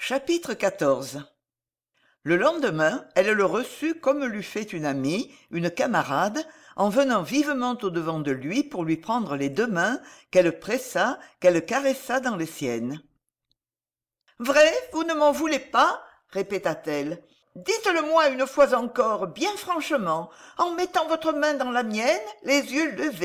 Chapitre XIV. Le lendemain, elle le reçut comme l'eût fait une amie, une camarade, en venant vivement au-devant de lui pour lui prendre les deux mains, qu'elle pressa, qu'elle caressa dans les siennes. « Vrai, vous ne m'en voulez pas ?» répéta-t-elle. « Dites-le-moi une fois encore, bien franchement, en mettant votre main dans la mienne, les yeux levés. »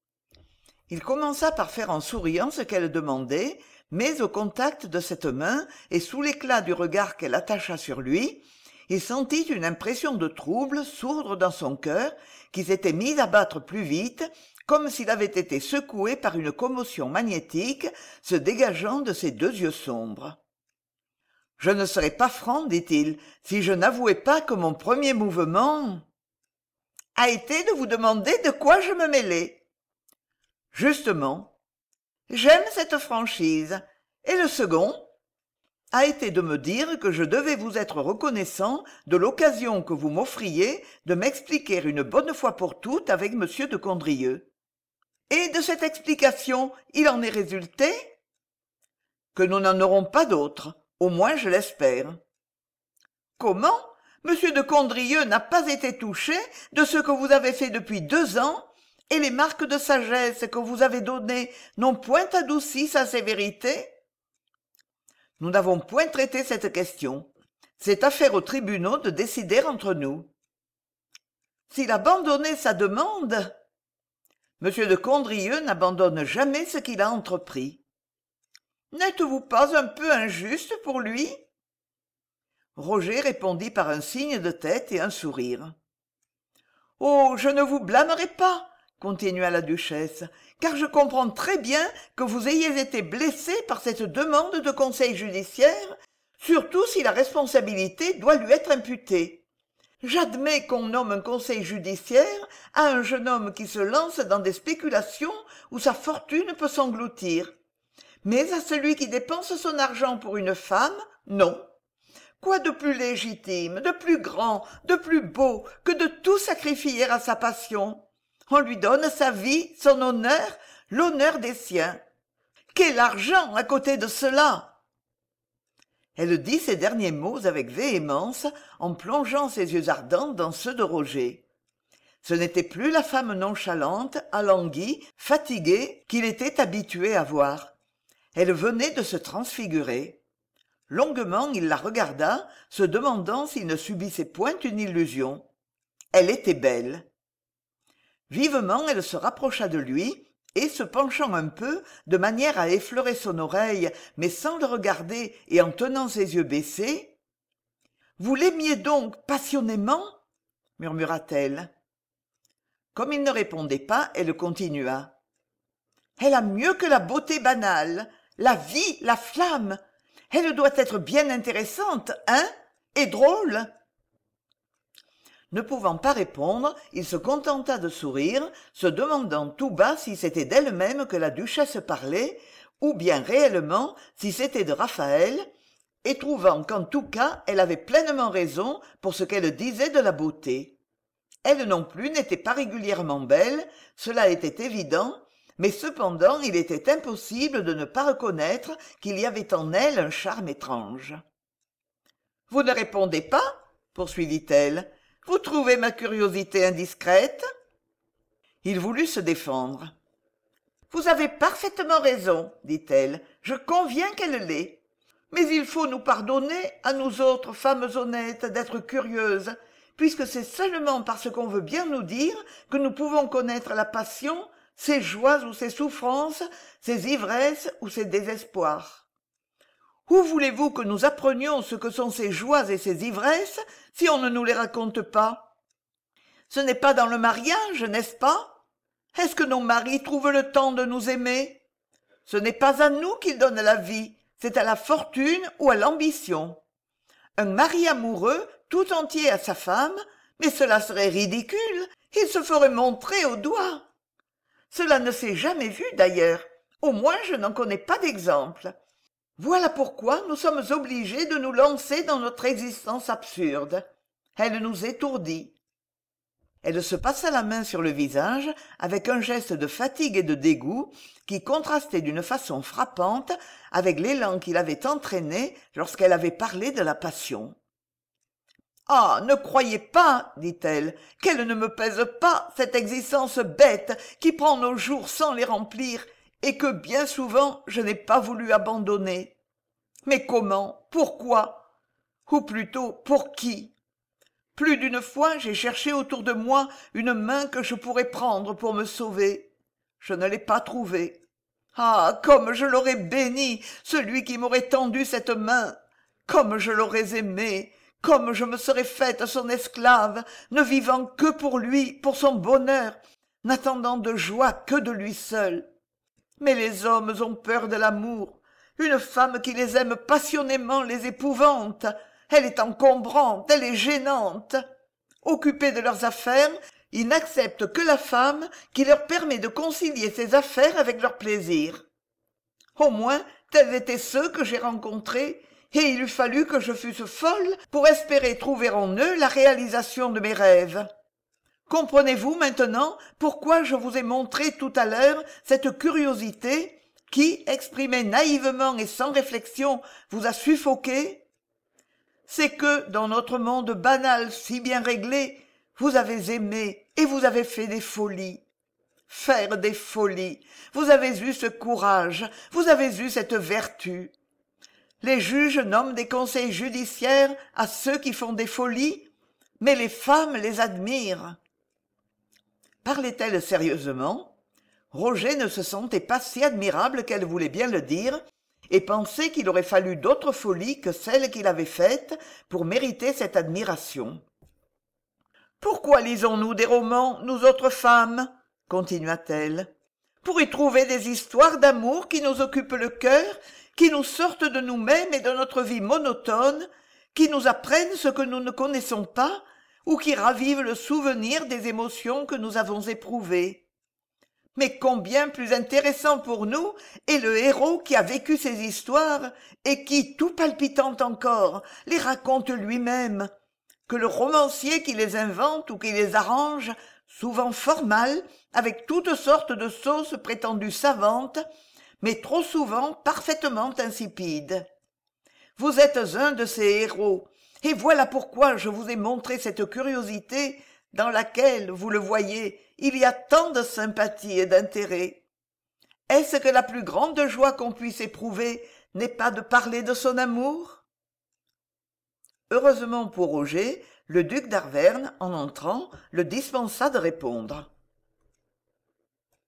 Il commença par faire en souriant ce qu'elle demandait, mais au contact de cette main et sous l'éclat du regard qu'elle attacha sur lui, il sentit une impression de trouble sourdre dans son cœur qui s'était mise à battre plus vite, comme s'il avait été secoué par une commotion magnétique se dégageant de ses deux yeux sombres. « Je ne serais pas franc, dit-il, si je n'avouais pas que mon premier mouvement a été de vous demander de quoi je me mêlais. » « Justement. J'aime cette franchise. Et le second a été de me dire que je devais vous être reconnaissant de l'occasion que vous m'offriez de m'expliquer une bonne fois pour toutes avec M. de Condrieu. Et de cette explication, il en est résulté que nous n'en aurons pas d'autre, au moins je l'espère. Comment? M. de Condrieu n'a pas été touché de ce que vous avez fait depuis 2 ans, et les marques de sagesse que vous avez données n'ont point adouci sa sévérité? Nous n'avons point traité cette question. C'est affaire aux tribunaux de décider entre nous. S'il abandonnait sa demande, M. de Condrieu n'abandonne jamais ce qu'il a entrepris. N'êtes-vous pas un peu injuste pour lui? Roger répondit par un signe de tête et un sourire. « Oh, je ne vous blâmerai pas, continua la duchesse, car je comprends très bien que vous ayez été blessé par cette demande de conseil judiciaire, surtout si la responsabilité doit lui être imputée. J'admets qu'on nomme un conseil judiciaire à un jeune homme qui se lance dans des spéculations où sa fortune peut s'engloutir. Mais à celui qui dépense son argent pour une femme, non. Quoi de plus légitime, de plus grand, de plus beau que de tout sacrifier à sa passion? On lui donne sa vie, son honneur, l'honneur des siens. Quel argent à côté de cela! » Elle dit ces derniers mots avec véhémence, en plongeant ses yeux ardents dans ceux de Roger. Ce n'était plus la femme nonchalante, alanguie, fatiguée qu'il était habitué à voir. Elle venait de se transfigurer. Longuement il la regarda, se demandant s'il ne subissait point une illusion. Elle était belle. Vivement elle se rapprocha de lui, et se penchant un peu, de manière à effleurer son oreille, mais sans le regarder et en tenant ses yeux baissés, « Vous l'aimiez donc passionnément ?» murmura-t-elle. Comme il ne répondait pas, elle continua. « Elle a mieux que la beauté banale, la vie, la flamme. Elle doit être bien intéressante, hein, et drôle. » Ne pouvant pas répondre, il se contenta de sourire, se demandant tout bas si c'était d'elle-même que la duchesse parlait, ou bien réellement si c'était de Raphaël, et trouvant qu'en tout cas elle avait pleinement raison pour ce qu'elle disait de la beauté. Elle non plus n'était pas régulièrement belle, cela était évident, mais cependant il était impossible de ne pas reconnaître qu'il y avait en elle un charme étrange. « Vous ne répondez pas ?» poursuivit-elle. « Vous trouvez ma curiosité indiscrète ?» Il voulut se défendre. « Vous avez parfaitement raison, dit-elle, je conviens qu'elle l'est. Mais il faut nous pardonner, à nous autres femmes honnêtes, d'être curieuses, puisque c'est seulement parce qu'on veut bien nous dire que nous pouvons connaître la passion, ses joies ou ses souffrances, ses ivresses ou ses désespoirs. Où voulez-vous que nous apprenions ce que sont ces joies et ces ivresses si on ne nous les raconte pas? Ce n'est pas dans le mariage, n'est-ce pas? Est-ce que nos maris trouvent le temps de nous aimer? Ce n'est pas à nous qu'ils donnent la vie, c'est à la fortune ou à l'ambition. Un mari amoureux, tout entier à sa femme, mais cela serait ridicule, il se ferait montrer au doigt. Cela ne s'est jamais vu d'ailleurs, au moins je n'en connais pas d'exemple. Voilà pourquoi nous sommes obligés de nous lancer dans notre existence absurde. Elle nous étourdit. Elle se passa la main sur le visage avec un geste de fatigue et de dégoût qui contrastait d'une façon frappante avec l'élan qui l'avait entraînée lorsqu'elle avait parlé de la passion. « Ah, ne croyez pas, dit-elle, qu'elle ne me pèse pas, cette existence bête qui prend nos jours sans les remplir et que bien souvent je n'ai pas voulu abandonner. Mais comment? Pourquoi? Ou plutôt, pour qui? Plus d'une fois j'ai cherché autour de moi une main que je pourrais prendre pour me sauver. Je ne l'ai pas trouvée. Ah, comme je l'aurais béni, celui qui m'aurait tendu cette main! Comme je l'aurais aimé! Comme je me serais faite son esclave, ne vivant que pour lui, pour son bonheur, n'attendant de joie que de lui seul. Mais les hommes ont peur de l'amour. Une femme qui les aime passionnément les épouvante. Elle est encombrante, elle est gênante. Occupés de leurs affaires, ils n'acceptent que la femme qui leur permet de concilier ses affaires avec leurs plaisirs. Au moins, tels étaient ceux que j'ai rencontrés, et il eût fallu que je fusse folle pour espérer trouver en eux la réalisation de mes rêves. Comprenez-vous maintenant pourquoi je vous ai montré tout à l'heure cette curiosité qui, exprimée naïvement et sans réflexion, vous a suffoqué? C'est que, dans notre monde banal si bien réglé, vous avez aimé et vous avez fait des folies. Faire des folies, vous avez eu ce courage, vous avez eu cette vertu. Les juges nomment des conseils judiciaires à ceux qui font des folies, mais les femmes les admirent. Parlait-elle sérieusement? Roger ne se sentait pas si admirable qu'elle voulait bien le dire, et pensait qu'il aurait fallu d'autres folies que celles qu'il avait faites pour mériter cette admiration. « Pourquoi lisons-nous des romans, nous autres femmes ?» continua-t-elle. « Pour y trouver des histoires d'amour qui nous occupent le cœur, qui nous sortent de nous-mêmes et de notre vie monotone, qui nous apprennent ce que nous ne connaissons pas, ou qui ravivent le souvenir des émotions que nous avons éprouvées. Mais combien plus intéressant pour nous est le héros qui a vécu ces histoires et qui, tout palpitant encore, les raconte lui-même, que le romancier qui les invente ou qui les arrange, souvent fort mal, avec toutes sortes de sauces prétendues savantes, mais trop souvent parfaitement insipides. Vous êtes un de ces héros, et voilà pourquoi je vous ai montré cette curiosité dans laquelle, vous le voyez, il y a tant de sympathie et d'intérêt. Est-ce que la plus grande joie qu'on puisse éprouver n'est pas de parler de son amour? Heureusement pour Roger, le duc d'Arverne, en entrant, le dispensa de répondre.